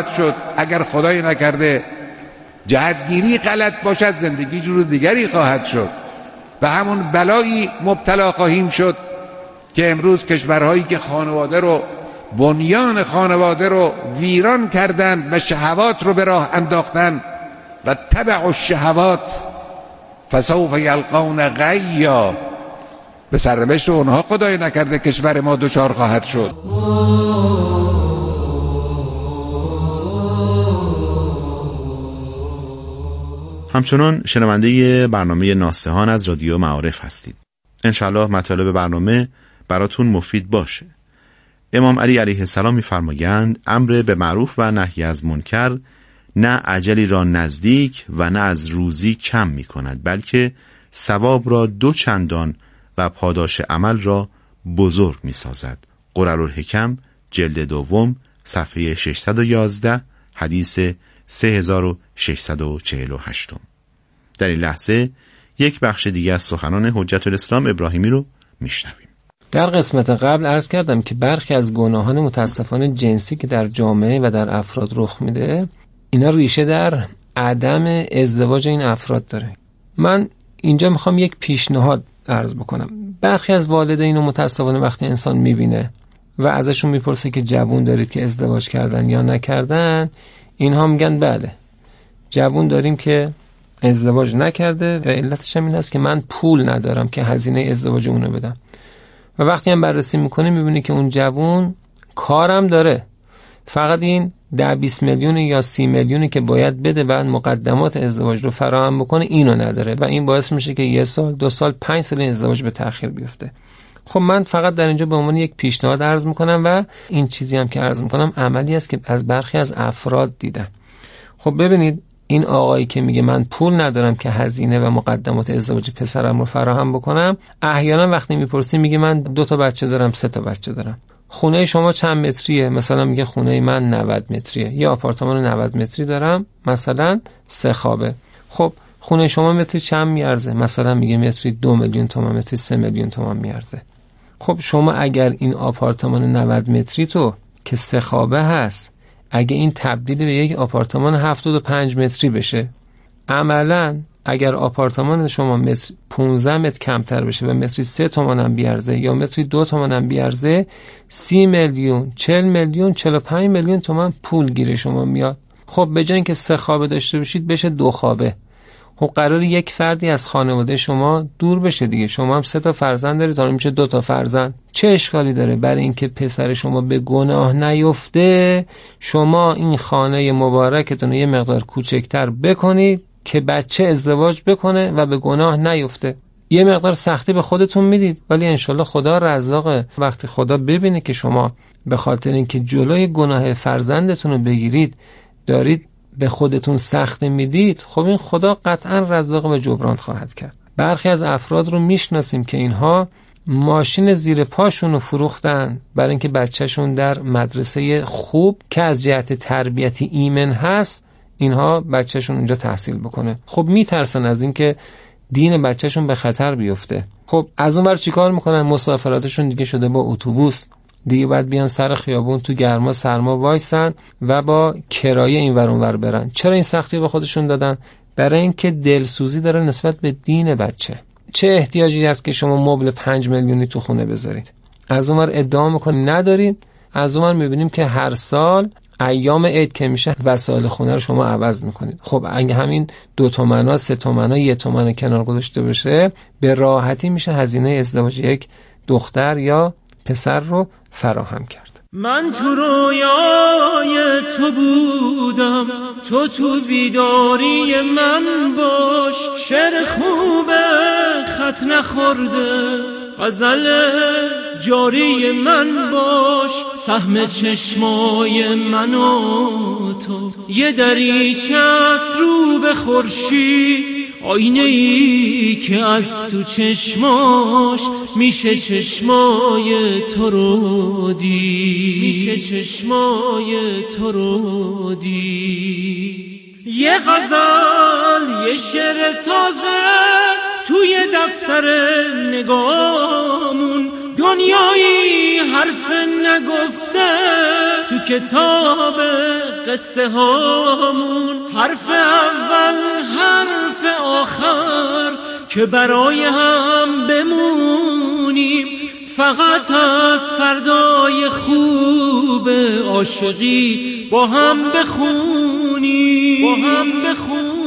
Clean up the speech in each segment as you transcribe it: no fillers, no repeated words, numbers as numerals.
خواهد شد. اگر خدای نکرده جهتگیری غلط باشد زندگی جور دیگری خواهد شد و همون بلایی مبتلا خواهیم شد که امروز کشورهایی که خانواده رو، بنیان خانواده رو ویران کردن و شهوات رو به راه انداختن و تبع الشهوات فسوف یلقون غیا، به سرنوشت اونها خدای نکرده کشور ما دچار خواهد شد. همچنان شنونده برنامه ناصحان از رادیو معارف هستید. انشالله مطالب برنامه براتون مفید باشه. امام علی علیه السلام می‌فرمایند امر به معروف و نهی از منکر نه اجلی را نزدیک و نه از روزی کم می‌کند، بلکه ثواب را 2 چندان و پاداش عمل را بزرگ می‌سازد. قررالحکم جلد 2 صفحه 611 حدیث 3648. در این لحظه یک بخش دیگه از سخنان حجت الاسلام ابراهیمی رو میشنویم. در قسمت قبل عرض کردم که برخی از گناهان متاسفانه جنسی که در جامعه و در افراد رخ میده، اینا ریشه در عدم ازدواج این افراد داره. من اینجا میخوام یک پیشنهاد عرض بکنم. برخی از والدین رو متاسفانه وقتی انسان میبینه و ازشون میپرسه که جوون دارید که ازدواج کردن یا نکردن، اینها میگن بله جوون داریم که ازدواج نکرده و علتش هم این است که من پول ندارم که هزینه ازدواج اونو بدم. و وقتی هم بررسی میکنه میبینی که اون جوون کارم داره، فقط این 10-20 میلیون یا 30 میلیونی که باید بده بعد مقدمات ازدواج رو فراهم بکنه اینو نداره و این باعث میشه که 1 سال 2 سال 5 سال این ازدواج به تأخیر بیفته. خب من فقط در اینجا به عنوان یک پیشنهاد عرض میکنم و این چیزی هم که عرض میکنم عملی است که از برخی از افراد دیدم. خب ببینید این آقایی که میگه من پول ندارم که هزینه و مقدمات ازدواج پسرم رو فراهم بکنم، احیانا وقتی میپرسی میگه من 2 تا بچه دارم 3 تا بچه دارم. خونه شما چند متریه؟ مثلا میگه خونه من 90 متریه. یا آپارتمان 90 متری دارم، مثلا 3 خوابه. خب خونه شما متری چند میارزه؟ مثلا میگه متری 2 میلیون تومان، متری 3 میلیون تومان میارزه. خب شما اگر این آپارتمان 90 متری تو که 3 خوابه هست، اگه این تبدیل به یک آپارتمان 75 متری بشه، عملاً اگر آپارتمان شما متر 15 متر کمتر بشه و متری 3 تومان هم بیارزه یا متری 2 تومان هم بیارزه، 30 میلیون 40 میلیون 45 میلیون تومان پول گیر شما میاد. خب به جای اینکه 3 خوابه داشته باشید بشه 2 خوابه. خب قرار یک فردی از خانواده شما دور بشه دیگه. شما هم 3 تا فرزند دارید، حالا میشه 2 تا فرزند. چه اشکالی داره؟ برای اینکه پسر شما به گناه نیفته شما این خانه مبارکتون یه مقدار کوچکتر بکنید که بچه ازدواج بکنه و به گناه نیفته. یه مقدار سختی به خودتون میدید ولی انشالله خدا رزاقه. وقتی خدا ببینه که شما به خاطر اینکه جلوی گناه فرزندتون رو بگیرید دارید به خودتون سخت میدید، خب این خدا قطعا رزاق و جبران خواهد کرد. برخی از افراد رو میشناسیم که اینها ماشین زیر پاشون رو فروختن برای اینکه بچهشون در مدرسه خوب که از جهت تربیتی ایمن هست اینها بچهشون اونجا تحصیل بکنه. خب میترسن از اینکه دین بچهشون به خطر بیفته. خب از اون ور چیکار میکنن؟ مسافراتشون دیگه شده با اتوبوس، دیگه باید بیان سر خیابون تو گرما سرما وایسن و با کرایه این ور اون ور برن. چرا این سختی به خودشون دادن؟ برای اینکه دلسوزی داره نسبت به دین بچه. چه احتیاجی هست که شما مبل 5 میلیونی تو خونه بذارید؟ از اون ور ادعا میکنید ندارید، از اون ور میبینیم که هر سال ایام عید که میشه وسایل خونه رو شما عوض میکنید. خب اگه همین 2 تومنا 3 تومنا 1 تومن کنار گذاشته بشه به راحتی میشه هزینه ازدواج یک دختر یا پسر رو فراهم کرد. من تو رویای تو بودم، تو بیداری من باش. شعر خوبه خط نخورده، غزل جاری من باش. سهم چشمای من و تو یه دریچه است رو به خورشید، آینه ای که از تو چشماش میشه چشمای تو رو دید، میشه چشمای تو رو دید. یه غزل یه شعر تازه توی دفتر نگامون، دنیایی حرف نگفته تو کتاب قصه هامون، حرف اول حرف آخر که برای هم بمونیم، فقط از فردای خوب عاشقی با هم بخونیم.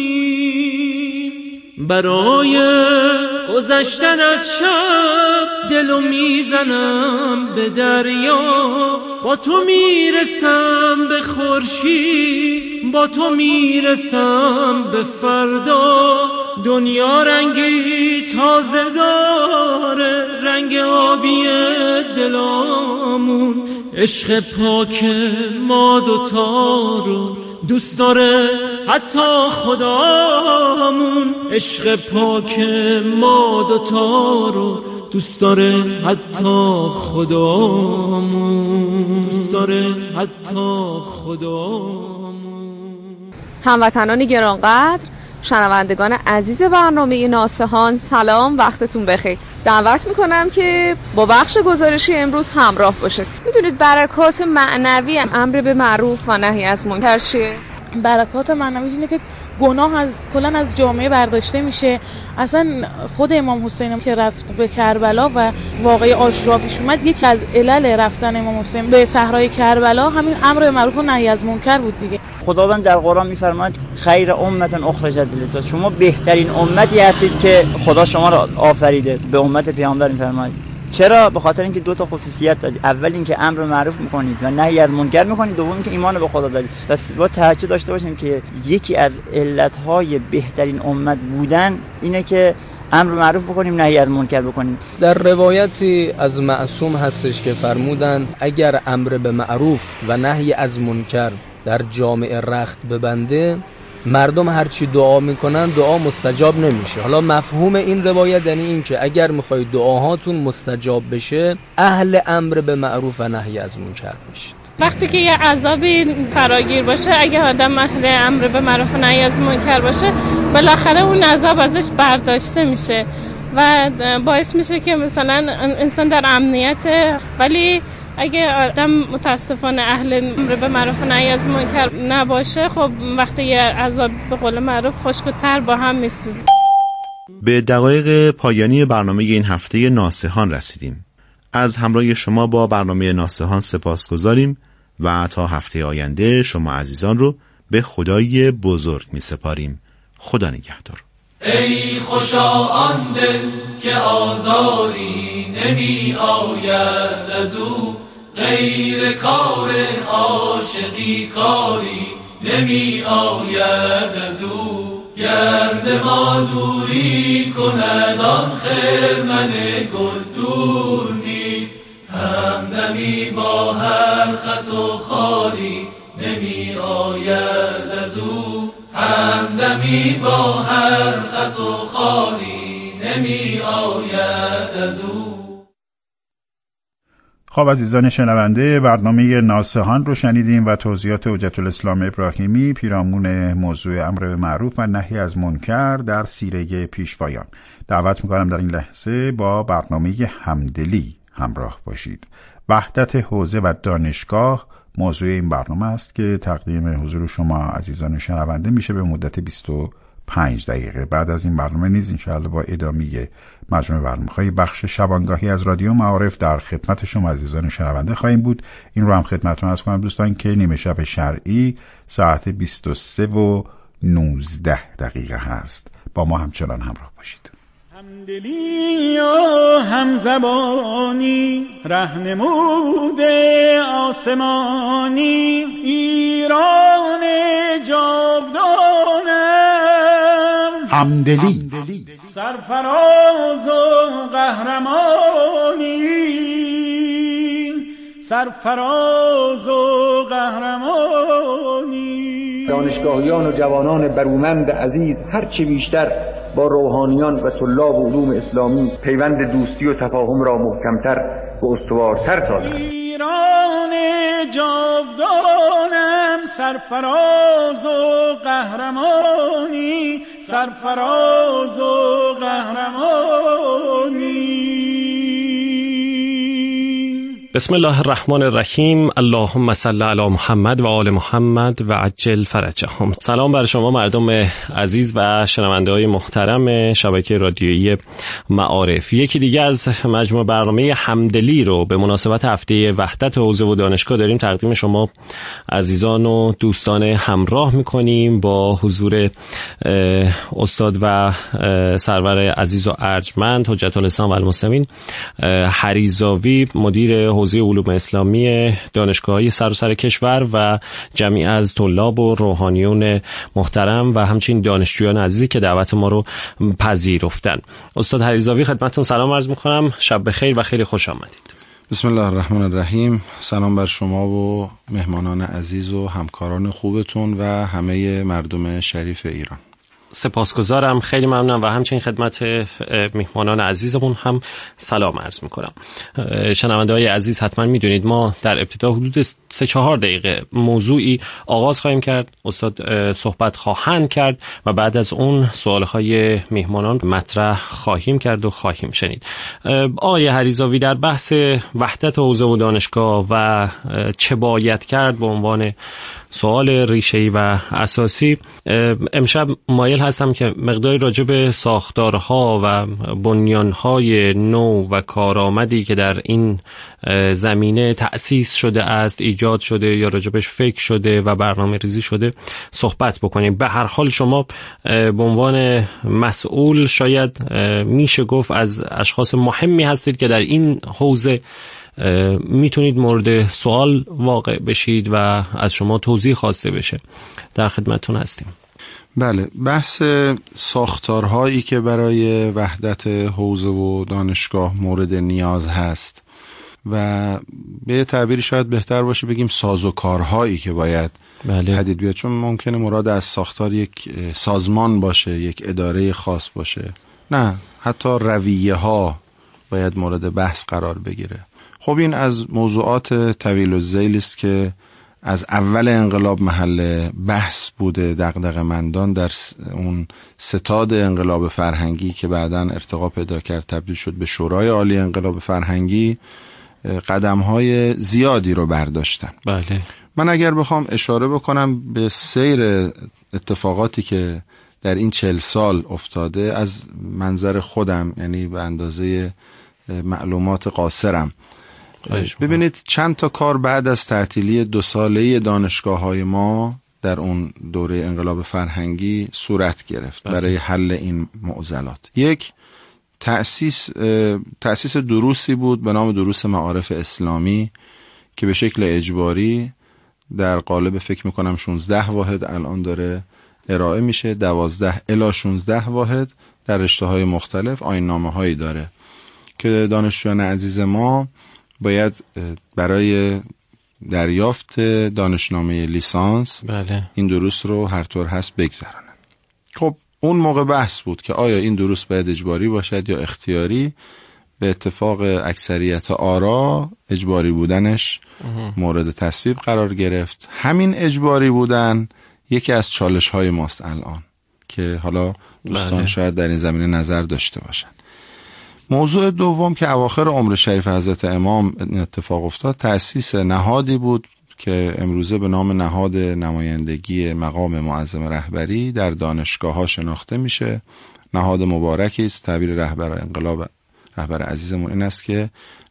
برای گذشتن از شب دلو میزنم به دریا، با تو میرسم به خورشید، با تو میرسم به فردا. دنیا رنگی تازه داره، رنگ آبی دلامون، عشق پاک ما دوتا رو دوست داره حتی خدامون. عشق پاک ما دوتا رو دوست داره حتی خدامون، دوست داره حتی خدامون. هموطنان گرانقدر، شنوندگان عزیز برنامه ناصحان، سلام، وقتتون بخیر. دعوت میکنم که با بخش گزارشی امروز همراه باشید. میدونید برکات معنوی امر به معروف و نهی از منکر چیه؟ برکات معنوی اینه که گناه از کلا از جامعه برداشته میشه. اصلا خود امام حسین که رفت به کربلا و واقعه عاشورا پیش اومد، یکی از علل رفتن امام حسین به صحرای کربلا همین امر به معروف و نهی از منکر بود دیگه. خداوند در قرآن میفرماید خیر امت اخرجت للناس، شما بهترین امتی هستید که خدا شما را آفریده. به امت پیامبر میفرماید. چرا؟ به خاطر اینکه دو تا خصوصیت دارید. اول اینکه امر معروف میکنید و نهی از منکر میکنید، دوم اینکه ایمان به خدا دارید. پس با توجه داشته باشیم که یکی از علتهای بهترین امت بودن اینه که امر معروف بکنیم، نهی از منکر بکنیم. در روایتی از معصوم هستش که فرمودن اگر امر به معروف و نهی از منکر در جامعه رخت ببنده، مردم هرچی دعا میکنن دعا مستجاب نمیشه. حالا مفهوم این روایت یعنی این که اگر میخواید دعاهاتون مستجاب بشه، اهل امر به معروف و نهی از منکر بشید. وقتی که یه عذابی فراگیر باشه، اگه آدم اهل امر به معروف و نهی از منکر باشه، بالاخره اون عذاب ازش برداشته میشه و باعث میشه که مثلا انسان در امنیت. ولی اگه آدم متاسفانه اهل امر به معروف و نهی از منکر نباشه، خب وقتی یه عذاب به قول معروف خشک و تر با هم میسوزه. به دقایق پایانی برنامه این هفته ناصحان رسیدیم. از همراهی شما با برنامه ناصحان سپاسگزاریم و تا هفته آینده شما عزیزان رو به خدای بزرگ می سپاریم. خدا نگهدار. ای خوشا آن دل که آزاری نمی آید از او، غیر کار عاشقی کاری نمی آید از او. گر ز ما دوری کند آن خرمن گل دور نیست، همدمی با هر خس و خاری نمی آید از او. همدمی با هر خس و خاری نمی آید از او. خب عزیزان شنونده، برنامه ناصحان رو شنیدیم و توضیحات حجت الاسلام ابراهیمی پیرامون موضوع امر به معروف و نهی از منکر در سیره پیشوایان. دعوت میکنم در این لحظه با برنامه همدلی همراه باشید. وحدت حوزه و دانشگاه موضوع این برنامه است که تقدیم حضور شما عزیزان شنونده میشه به مدت 25 دقیقه. بعد از این برنامه نیز انشاءالله با ادامه مجموعه برنامه‌های بخش شبانگاهی از رادیو معارف در خدمت شما عزیزان شنونده خواهیم بود. این رو هم خدمتتون عرض کنم دوستان که نیمه شب شرعی ساعت 23:19 هست. با ما همچنان همراه باشید. همدلی و همزبانی، رهنمود آسمانی، ایران جاودانم. همدلی سرفراز و قهرمانی، سرفراز و قهرمانی. دانشگاهیان و جوانان برومند عزیز هرچه بیشتر با روحانیان و طلاب علوم اسلامی پیوند دوستی و تفاهم را محکمتر و استوارتر سازند. ایران جاودانم، سرفراز و قهرمانی، سرفراز و قهرمانی. بسم الله الرحمن الرحیم. اللهم صل علی محمد و آل محمد و عجل فرجهم. سلام بر شما مردم عزیز و شنونده های محترم شبکه رادیویی معارف. یکی دیگه از مجموعه برنامه همدلی رو به مناسبت هفته وحدت حوزه و دانشگاه داریم تقدیم شما عزیزان و دوستان همراه میکنیم با حضور استاد و سرور عزیز و ارجمند حجت الاسلام و المسلمین حریزاوی، مدیر حوزه علوم اسلامی دانشگاه‌های سراسر کشور و جمعی از طلاب و روحانیون محترم و همچنین دانشجویان عزیزی که دعوت ما رو پذیرفتن. استاد حریزاوی خدمتتون سلام عرض می‌کنم. شب بخیر و خیلی خوش آمدید. بسم الله الرحمن الرحیم. سلام بر شما و مهمانان عزیز و همکاران خوبتون و همه مردم شریف ایران. سپاسگزارم، خیلی ممنونم و همچنین خدمت مهمانان عزیزمون هم سلام عرض میکنم. شنونده‌های عزیز حتما میدونید ما در ابتدا حدود 3-4 دقیقه موضوعی آغاز خواهیم کرد، استاد صحبت خواهند کرد و بعد از اون سوالهای مهمانان مطرح خواهیم کرد و خواهیم شنید. آقای حریزاوی، در بحث وحدت حوزه و دانشگاه و چه باید کرد به عنوان سوال ریشه‌ای و اساسی، امشب مایل هستم که مقداری راجع به ساختارها و بنیانهای نو و کارآمدی که در این زمینه تأسیس شده است، ایجاد شده یا راجبش فکر شده و برنامه ریزی شده صحبت بکنیم. به هر حال شما به عنوان مسئول شاید میشه گفت از اشخاص مهمی هستید که در این حوزه میتونید مورد سوال واقع بشید و از شما توضیح خواسته بشه. در خدمتتون هستیم. بله، بحث ساختارهایی که برای وحدت حوزه و دانشگاه مورد نیاز هست و به تعبیری شاید بهتر باشه بگیم سازوکارهایی که باید پدید بیاد، چون ممکنه مراد از ساختار یک سازمان باشه، یک اداره خاص باشه، نه حتی رویه ها باید مورد بحث قرار بگیره. خب این از موضوعات طویل الذیل است که از اول انقلاب محل بحث بوده. دغدغه‌مندان در اون ستاد انقلاب فرهنگی که بعداً ارتقا پیدا کرد تبدیل شد به شورای عالی انقلاب فرهنگی، قدم‌های زیادی رو برداشتن. بله. من اگر بخوام اشاره بکنم به سیر اتفاقاتی که در این 40 سال افتاده از منظر خودم، یعنی به اندازه معلومات قاصرم، ببینید چند تا کار بعد از تعطیلی 2 ساله دانشگاه‌های ما در اون دوره انقلاب فرهنگی صورت گرفت برای حل این معضلات. یک، تأسیس دروسی بود به نام دروس معارف اسلامی که به شکل اجباری در قالب فکر میکنم 16 واحد الان داره ارائه میشه، 12 الی 16 واحد در رشته‌های مختلف. آیین‌نامه‌هایی داره که دانشجویان عزیز ما باید برای دریافت دانشنامه لیسانس این دروس رو هر طور هست بگذرانن. خب اون موقع بحث بود که آیا این دروس باید اجباری باشد یا اختیاری. به اتفاق اکثریت آرا اجباری بودنش مورد تصویب قرار گرفت. همین اجباری بودن یکی از چالش های ماست الان که حالا دوستان شاید در این زمینه نظر داشته باشن. موضوع دوم که اواخر عمر شریف حضرت امام اتفاق افتاد، تأسیس نهادی بود که امروزه به نام نهاد نمایندگی مقام معظم رهبری در دانشگاه‌ها شناخته میشه. نهاد مبارکی است. تعبیر رهبر انقلاب، رهبر عزیزمون این است که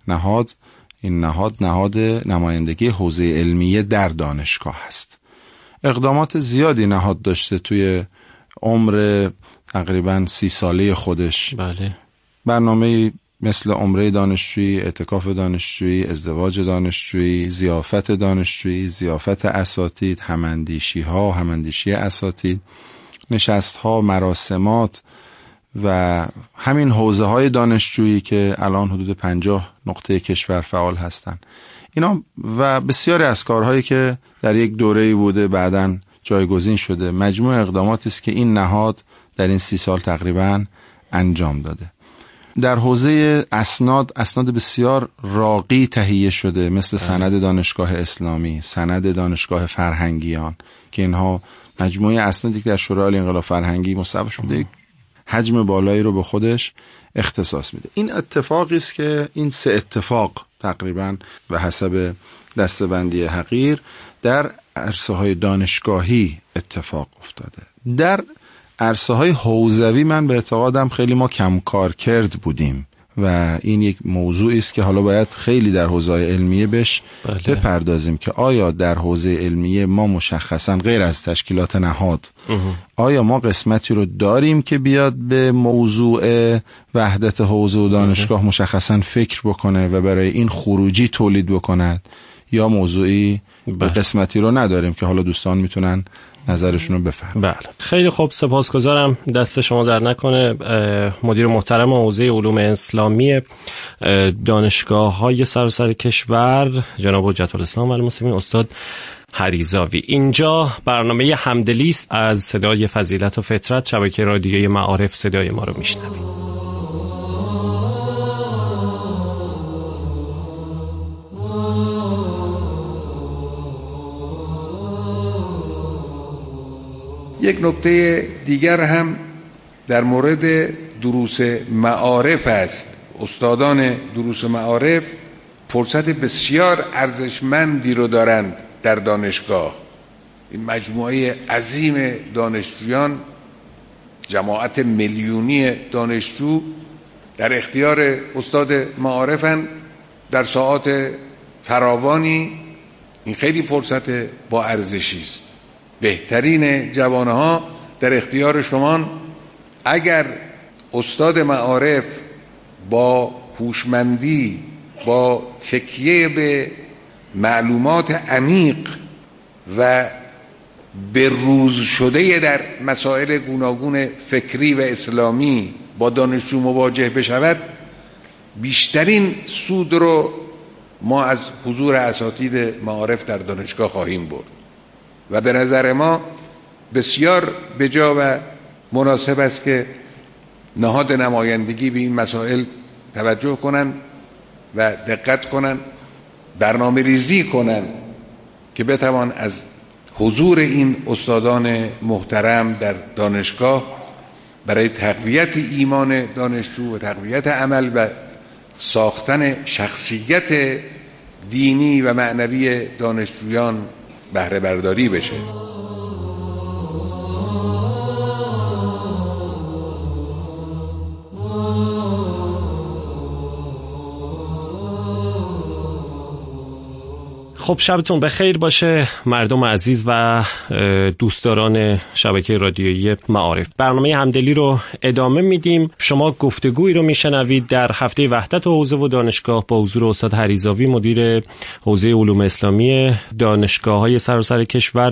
این نهاد نمایندگی حوزه علمیه در دانشگاه است. اقدامات زیادی نهاد داشته توی عمر تقریباً 30 ساله خودش. بله. برنامه مثل عمره دانشجویی، اعتکاف دانشجویی، ازدواج دانشجویی، ضیافت دانشجویی، ضیافت اساتید، هماندیشی اساتید، نشست‌ها، مراسمات و همین حوزه‌های دانشجویی که الان حدود 50 نقطه کشور فعال هستن. اینا و بسیاری از کارهایی که در یک دوره‌ای بوده بعداً جایگزین شده، مجموع اقداماتی است که این نهاد در این 30 سال تقریباً انجام داده. در حوزه اسناد بسیار راقی تهیه شده، مثل سند دانشگاه اسلامی، سند دانشگاه فرهنگیان، که اینها مجموعه اسنادی که در شورای عالی انقلاب فرهنگی مصوب شده حجم بالایی رو به خودش اختصاص میده. این اتفاقی است که این 3 اتفاق تقریبا و حسب دسته‌بندی حقیر در عرصه‌های دانشگاهی اتفاق افتاده. در عرصه‌های حوزوی من به اعتقادم خیلی ما کم کار کرد بودیم و این یک موضوعی است که حالا باید خیلی در حوزه علمیه بهش بپردازیم که آیا در حوزه علمیه ما مشخصا غیر از تشکیلات نهاد آیا ما قسمتی رو داریم که بیاد به موضوع وحدت حوزه و دانشگاه مشخصا فکر بکنه و برای این خروجی تولید بکند، یا موضوعی قسمتی رو نداریم که حالا دوستان میتونن نظرشون رو بفرمایید. بله خیلی خوب، سپاسگزارم، دست شما در نکنه. مدیر محترم حوزه علوم اسلامی دانشگاه‌های سراسر کشور جناب حجت الاسلام و المسلمین استاد هریزاوی. اینجا برنامه همدلی است از صدای فضیلت و فطرت، شبکه رادیویی معارف صدای ما رو میشنوید. یک نکته دیگر هم در مورد دروس معارف است. استادان دروس معارف فرصت بسیار ارزشمندی رو دارند در دانشگاه. این مجموعه عظیم دانشجویان، جماعت میلیونی دانشجو در اختیار استاد معارفن در ساعات فراوانی. این خیلی فرصت با ارزشی است. بهترین جوانها در اختیار شما. اگر استاد معارف با هوشمندی، با تکیه به معلومات عمیق و به روز شده در مسائل گوناگون فکری و اسلامی با دانشجو مواجه بشود، بیشترین سود رو ما از حضور اساتید معارف در دانشگاه خواهیم برد و به نظر ما بسیار بجا و مناسب است که نهاد نمایندگی به این مسائل توجه کنند و دقت کنند، برنامه ریزی کنند که بتوان از حضور این استادان محترم در دانشگاه برای تقویت ایمان دانشجو و تقویت عمل و ساختن شخصیت دینی و معنوی دانشجویان بهره برداری بشه. خب شبتون بخیر باشه مردم عزیز و دوستداران شبکه رادیویی معارف. برنامه همدلی رو ادامه میدیم. شما گفتگویی رو میشنوید در هفته وحدت حوزه و دانشگاه با حضور استاد هریزاوی، مدیر حوزه علوم اسلامی دانشگاه‌های سراسر کشور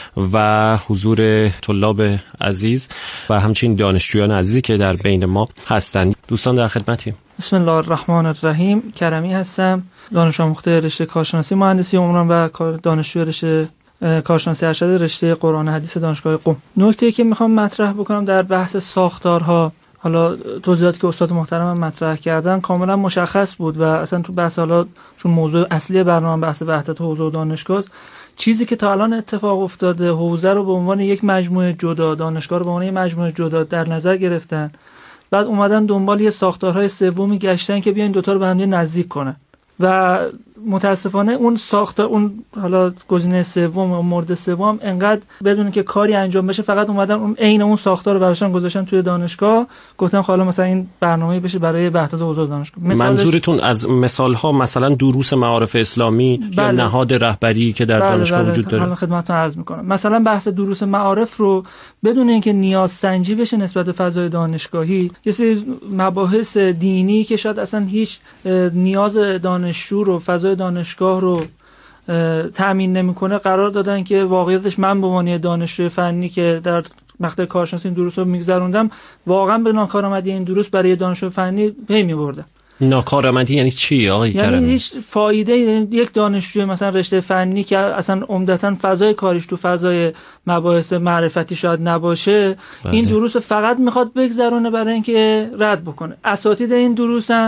و حضور طلاب عزیز و همچنین دانشجویان عزیزی که در بین ما هستند. دوستان در خدمتیم. بسم الله الرحمن الرحیم. کرمی هستم، دانش آموخته رشته کارشناسی مهندسی عمران و دانشجوی رشته کارشناسی ارشد رشته قرآن حدیث دانشگاه قم. نکته‌ای که میخوام مطرح بکنم در بحث ساختارها، حالا توضیحاتی که استاد محترم مطرح کردن کاملا مشخص بود و اصلا تو بحث، حالا چون موضوع اصلی برنامه بحث وحدت حوزه و دانشگاه، چیزی که تا الان اتفاق افتاده، حوزه رو به عنوان یک مجموعه جدا، دانشگاه رو به عنوان یک مجموعه جدا در نظر گرفتن، بعد اومدن دنبال یه ساختارهای سومی گشتن که بیاین دوتا رو به هم نزدیک کنن و متاسفانه اون ساختار، اون حالا گزینه سوم و مورد سوم انقدر بدون که کاری انجام بشه فقط اومدن اون عین اون ساختار رو براشون گذاشتن توی دانشگاه، گفتن حالا مثلا این برنامه‌ای بشه برای وحدت حوزه دانشگاه. منظورتون از مثال‌ها مثلا دروس معارف اسلامی یا نهاد رهبری که در دانشگاه وجود داره؟ حالا خدمتتون عرض می‌کنم. مثلا بحث دروس معارف رو بدون اینکه نیاز سنجی بشه نسبت به فضای دانشگاهی، یه سری مباحث دینی که شاید اصلا هیچ نیاز دانشجو رو، فضای دانشگاه رو تأمین نمیکنه، قرار دادن که واقعیتش من به عنوان دانشجوی فنی که در مقطع کارشناسی این دروس رو میگذروندم، واقعا به ناکارآمدی این دروس برای دانشجوی فنی پی میبردم. ناکارآمدی یعنی چی آقای کرمی؟ یعنی هیچ فایده یک دانشجوی مثلا رشته فنی که اصلا عمدتاً فضای کاریش تو فضای مباحث معرفتی شاید نباشه، این دروس فقط میخواد بگذرونه برای اینکه رد بکنه. اساتید این دروس هم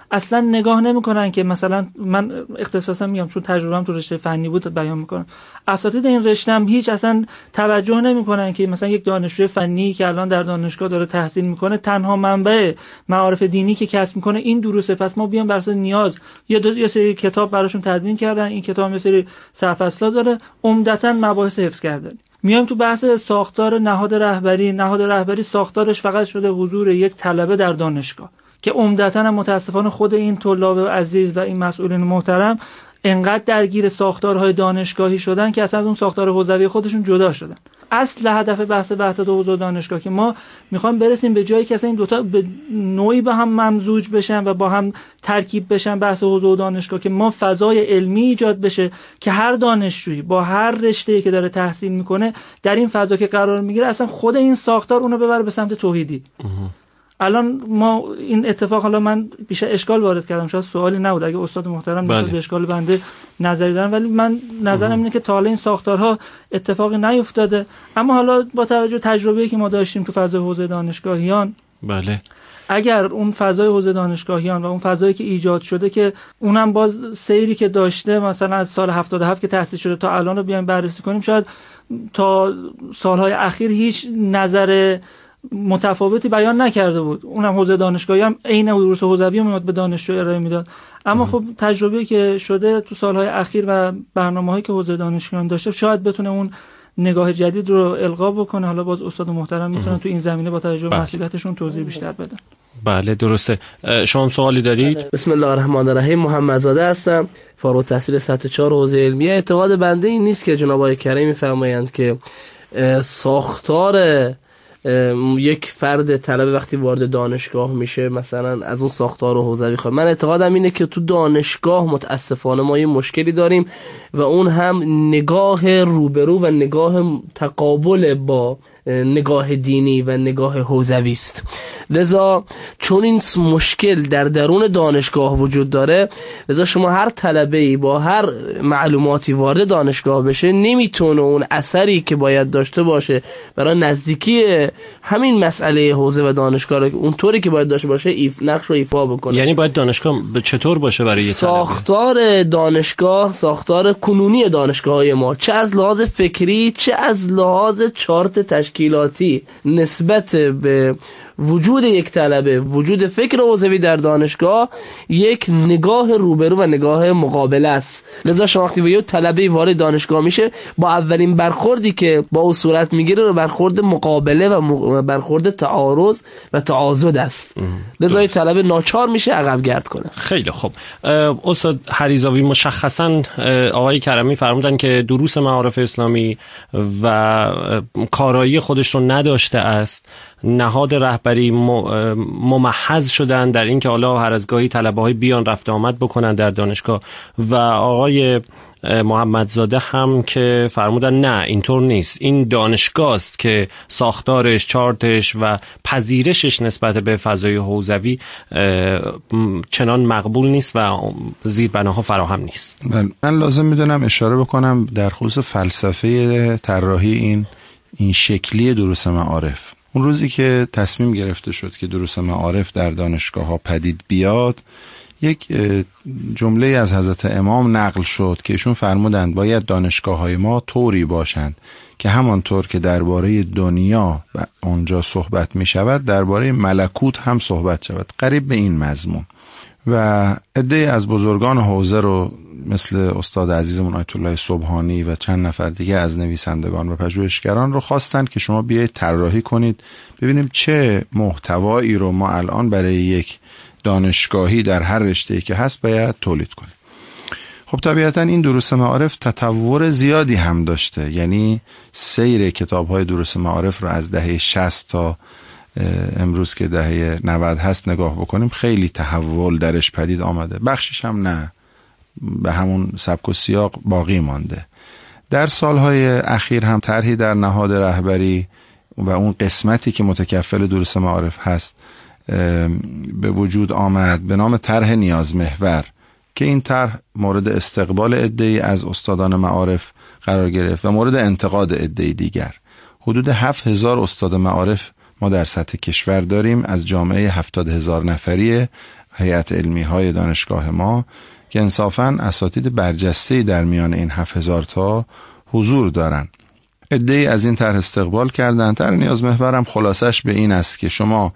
اصلا نگاه نمیکنن که مثلا من اختصاصا میگم چون تجربه‌ام تو رشته فنی بود بیان میکنم، اساتید این رشته هم هیچ اصلا توجه نمیکنن که مثلا یک دانشجوی فنی که الان در دانشگاه داره تحصیل میکنه تنها منبع معارف دینی که کسب میکنه این دروسه، پس ما بیام بر اساس نیاز یه سری کتاب براشون تدوین کردن، این کتاب یه سری سرفصلا داره، عمدتاً مباحث حفظ کردن. میایم تو بحث ساختار نهاد رهبری ساختارش فقط شده حضور یک طلبه در دانشگاه که عمدتاً هم متاسفانه خود این طلاب عزیز و این مسئولین محترم انقدر درگیر ساختارهای دانشگاهی شدن که اصلا از اون ساختار حوزوی خودشون جدا شدن. اصل هدف بحث وحدت حوزه دانشگاه که ما میخوام برسیم به جایی که اصلا این دوتا به نوعی با هم ممزوج بشن و با هم ترکیب بشن، بحث حوزه دانشگاه، که ما فضای علمی ایجاد بشه که هر دانشجویی با هر رشته‌ای که داره تحصیل میکنه در این فضا که قرار میگیره اصلا خود این ساختار اونو ببره به سمت توحیدی. الان ما این اتفاق، حالا من بیشتر اشکال وارد کردم، شاید سوالی نبود، اگه استاد محترم به اشکال بنده نظری دارن، ولی من نظرم اینه که تا حالا این ساختارها اتفاقی نیفتاده. اما حالا با توجه به تجربه‌ای که ما داشتیم تو فضای حوزه دانشگاهیان، بله، اگر اون فضای حوزه دانشگاهیان و اون فضایی که ایجاد شده که اونم باز سیری که داشته مثلا از سال 77 که تأسیس شده تا الان رو بیایم بررسی کنیم، شاید تا سالهای اخیر هیچ نظر متفاوتی بیان نکرده بود. اونم حوزه دانشگاهی هم عین دروس حوزوی میاد به دانشجو ارائه میداد. اما خب تجربه‌ای که شده تو سالهای اخیر و برنامه‌هایی که حوزه دانشگاهیان داشته شاید بتونه اون نگاه جدید رو القا بکنه. حالا باز استاد محترم میتونن تو این زمینه با توجه به مسئولیتشون توضیح بیشتر بدن. بله درسته. شما سوالی دارید؟ بسم الله الرحمن الرحیم. محمدزاده هستم، فارغ التحصیل سطح 4 حوزه علمیه. اعتقاد بنده این نیست که جناب آقای کریمی میفرمایند که ساختار یک فرد طلبه وقتی وارد دانشگاه میشه مثلا از اون ساختار و حوزوی خواهد. من اعتقادم اینه که تو دانشگاه متاسفانه ما یه مشکلی داریم و اون هم نگاه روبرو و نگاه تقابل با نگاه دینی و نگاه حوزوی است. لذا چون این مشکل در درون دانشگاه وجود داره، لذا شما هر طلبه‌ای با هر معلوماتی وارد دانشگاه بشه نمیتونه اون اثری که باید داشته باشه برای نزدیکی همین مسئله حوزه و دانشگاه اونطوری که باید داشته باشه نقش رو ایفا بکنه. یعنی باید دانشگاه چطور باشه برای یه طلبه؟ ساختار دانشگاه، ساختار کنونی دانشگاه‌های ما، چه از لحاظ فکری چه از لحاظ چارت تشکیلاتی نسبت به وجود یک طلبه، وجود فکر حوزوی در دانشگاه، یک نگاه روبرو و نگاه مقابله است. لذا شما وقتی به یک طلبه وارد دانشگاه میشه، با اولین برخوردی که با او صورت میگیره رو برخورد مقابله و برخورد تعارض و تعاضد است. لذا یک طلبه ناچار میشه عقب گرد کنه. خیلی خوب. استاد حریزاوی، مشخصا آقای کریمی فرمودن که دروس معارف اسلامی و کارایی خودش رو نداشته است. نهاد رهبری ممحض شدن در این که حالا هر از گاهی طلبه‌های بیان رفت آمد بکنن در دانشگاه، و آقای محمدزاده هم که فرمودن نه اینطور نیست، این دانشگاه است که ساختارش، چارتش و پذیرشش نسبت به فضای حوزوی چنان مقبول نیست و زیربناها فراهم نیست. من لازم میدونم اشاره بکنم در خصوص فلسفه طراحی این شکلی دروس معارف. اون روزی که تصمیم گرفته شد که دروس معارف در دانشگاه ها پدید بیاد، یک جمله از حضرت امام نقل شد که ایشون فرمودند باید دانشگاه های ما طوری باشند که همانطور که درباره دنیا اونجا صحبت می شود درباره ملکوت هم صحبت شود، قریب به این مضمون. و عده‌ای از بزرگان حوزه رو مثل استاد عزیزمون آیت الله سبحانی و چند نفر دیگه از نویسندگان و پژوهشگران رو خواستن که شما بیایید طراحی کنید ببینیم چه محتوایی رو ما الان برای یک دانشگاهی در هر رشته‌ای که هست باید تولید کنیم. خب طبیعتا این دروس معارف تطور زیادی هم داشته، یعنی سیر کتاب‌های دروس معارف رو از دهه 60 تا امروز که دهه 90 هست نگاه بکنیم، خیلی تحول درش پدید آمده. بخشش هم نه، به همون سبک و سیاق باقی مانده. در سالهای اخیر هم طرحی در نهاد رهبری و اون قسمتی که متکفل دروس معارف هست به وجود آمد به نام طرح نیازمحور، که این طرح مورد استقبال عده‌ای از استادان معارف قرار گرفت و مورد انتقاد عده‌ای دیگر. حدود 7000 استاد معارف ما در سطح کشور داریم، از جامعه 70,000 نفری هیئت علمی های دانشگاه ما که انصافاً اساتید برجسته‌ای در میان این 7000 تا حضور دارن. عده‌ای از این طرح استقبال کردن. طرح نیازمحورم خلاصش به این است که شما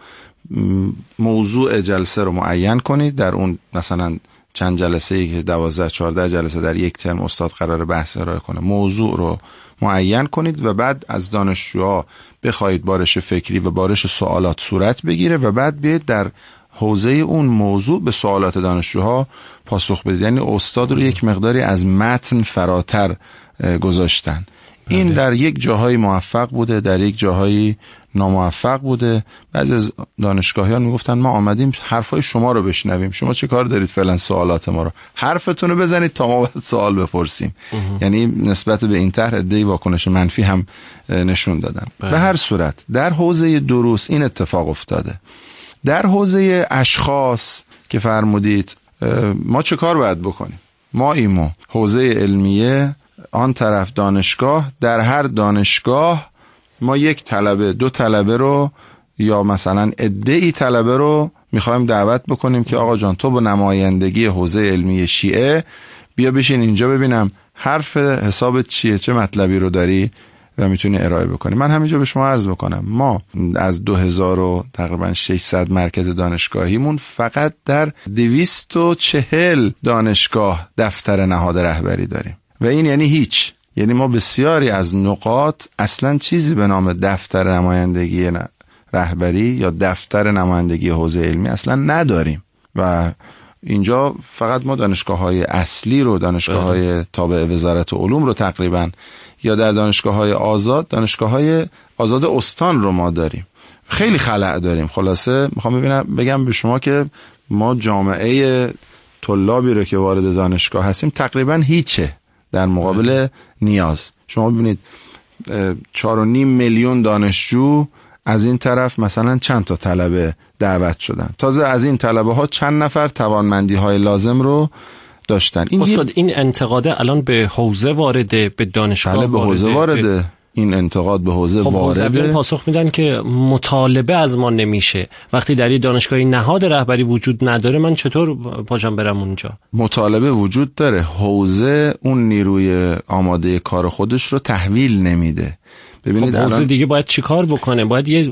موضوع جلسه رو معین کنید، در اون مثلا چند جلسه‌ای که 12-14 جلسه در یک ترم استاد قرار بحث ارائه کنه، موضوع رو معین کنید و بعد از دانشجوها بخواید بارش فکری و بارش سوالات صورت بگیره و بعد بیاید در حوزه اون موضوع به سوالات دانشجوها پاسخ بدید. یعنی استاد رو یک مقداری از متن فراتر گذاشتن. این در یک جاهای موفق بوده، در یک جاهایی ناموفق بوده. بعضی از دانشگاهیان میگفتن ما آمدیم حرفای شما رو بشنویم، شما چه کار دارید فعلا سوالات ما رو، حرفتون رو بزنید تا ما باید سوال بپرسیم. یعنی نسبت به این طرح عده‌ای واکنش منفی هم نشون دادن. به هر صورت در حوزه دروس این اتفاق افتاده. در حوزه اشخاص که فرمودید ما چه کار باید بکنیم؟ ما ایمو حوزه علمیه، آن طرف دانشگاه، در هر دانشگاه ما یک طلبه 2 طلبه رو یا مثلا عده‌ای طلبه رو میخوایم دعوت بکنیم که آقا جان تو با نمایندگی حوزه علمی شیعه بیا بشین اینجا ببینم حرف حسابت چیه، چه مطلبی رو داری و میتونی ارائه بکنی. من همینجا به شما عرض بکنم ما از 2600 مرکز دانشگاهیمون فقط در 240 دانشگاه دفتر نهاد رهبری داریم و این یعنی هیچ. یعنی ما بسیاری از نقاط اصلا چیزی به نام دفتر نمایندگی رهبری یا دفتر نمایندگی حوزه علمی اصلا نداریم و اینجا فقط ما دانشگاه‌های اصلی رو، دانشگاه‌های تابع وزارت علوم رو تقریبا یا در دانشگاه‌های آزاد، دانشگاه‌های آزاد استان رو ما داریم. خیلی خلأ داریم. خلاصه میخوام بگم به شما که ما جامعه طلابی رو که وارد دانشگاه هستیم تقریبا هیچه در مقابل نیاز. شما ببینید 4.5 میلیون دانشجو از این طرف مثلا چند تا طلبه دعوت شدن، تازه از این طلبه ها چند نفر توانمندی های لازم رو داشتن. این انتقاده الان به حوزه وارده، به دانشگاه وارده؟ به حوزه وارده. این انتقاد به حوزه وارده. پاسخ میدن که مطالبه از ما نمیشه. وقتی در این دانشگاهی نهاد رهبری وجود نداره من چطور پاشم برم اونجا؟ مطالبه وجود داره، حوزه اون نیروی آماده کار خودش رو تحویل نمیده. ببینید حوزه دیگه باید چی کار بکنه؟ باید یه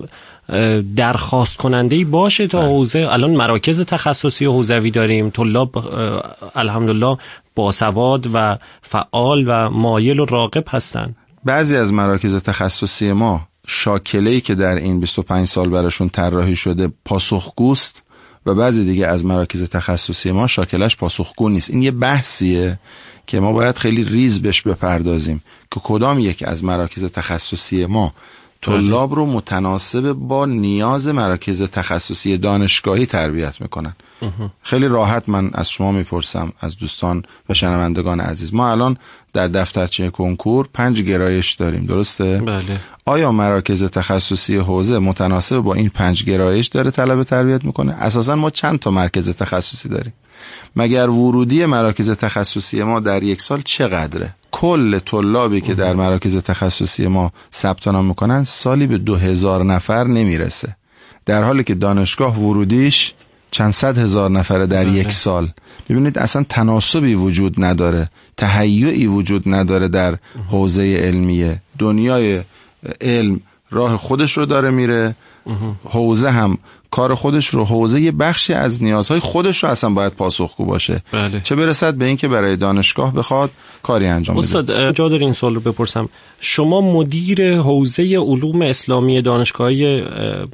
درخواست کننده‌ای باشه تا حوزه. الان مراکز تخصصی حوزوی داریم، طلاب الحمدلله باسواد و فعال و مایل و راغب هستن. بعضی از مراکز تخصصی ما شاکله‌ای که در این 25 سال براشون طراحی شده پاسخگوست و بعضی دیگه از مراکز تخصصی ما شاکلش پاسخگو نیست. این یه بحثیه که ما باید خیلی ریز بهش بپردازیم که کدام یک از مراکز تخصصی ما طلاب رو متناسب با نیاز مراکز تخصصی دانشگاهی تربیت میکنن. خیلی راحت من از شما میپرسم، از دوستان و شنوندگان عزیز، ما الان در دفترچه کنکور 5 گرایش داریم، درسته؟ بله. آیا مراکز تخصصی حوزه متناسب با این 5 گرایش داره طلبه تربیت میکنه؟ اساسا ما چند تا مرکز تخصصی داریم؟ مگر ورودی مراکز تخصصی ما در یک سال چقدره؟ کل طلابی که در مراکز تخصصی ما ثبت نام میکنن سالی به 2000 نفر نمیرسه، در حالی که دانشگاه ورودیش چند صد هزار نفره در یک سال. ببینید اصلا تناسبی وجود نداره، تهیعی وجود نداره در حوزه علمیه. دنیای علم راه خودش رو داره میره، حوزه هم کار خودش رو، حوزه یه بخشی از نیازهای خودش رو اصلا باید پاسخگو باشه. بله. چه برسد به این که برای دانشگاه بخواد کاری انجام بده. استاد جا داره این سوال رو بپرسم، شما مدیر حوزه علوم اسلامی دانشگاهی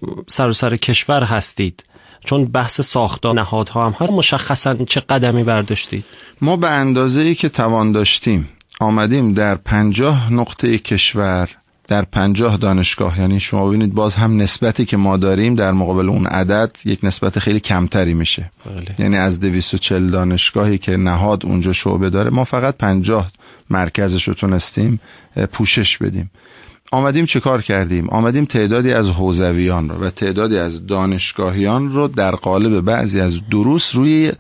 سراسر کشور هستید، چون بحث ساختار نهادها هم هست، مشخصا چه قدمی برداشتید؟ ما به اندازه‌ای که توان داشتیم آمدیم در 50 نقطه کشور، در 50 دانشگاه، یعنی شما ببینید باز هم نسبتی که ما داریم در مقابل اون عدد یک نسبت خیلی کمتری میشه. بله. یعنی از 240 دانشگاهی که نهاد اونجا شعبه داره ما فقط 50 مرکزش رو تونستیم پوشش بدیم. آمدیم چه کار کردیم؟ آمدیم تعدادی از حوزویان رو و تعدادی از دانشگاهیان رو در قالب بعضی از دروس روی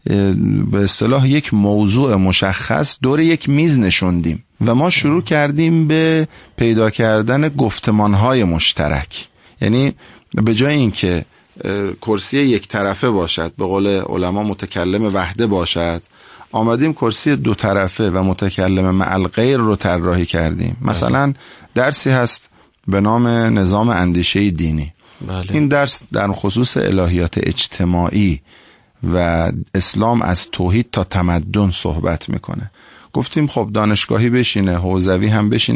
به اصطلاح یک موضوع مشخص دور یک میز نشوندیم و ما شروع کردیم به پیدا کردن گفتمانهای مشترک. یعنی به جای اینکه کرسی یک طرفه باشد، به قول علما متکلم وحده باشد، آمدیم کرسی دو طرفه و متکلم مع الغیر رو طراحی کردیم. مثلا درسی هست به نام نظام اندیشه دینی. این درس در خصوص الهیات اجتماعی و اسلام از توحید تا تمدن صحبت میکنه. گفتیم خب دانشگاهی بشینه، حوزوی هم بشینه،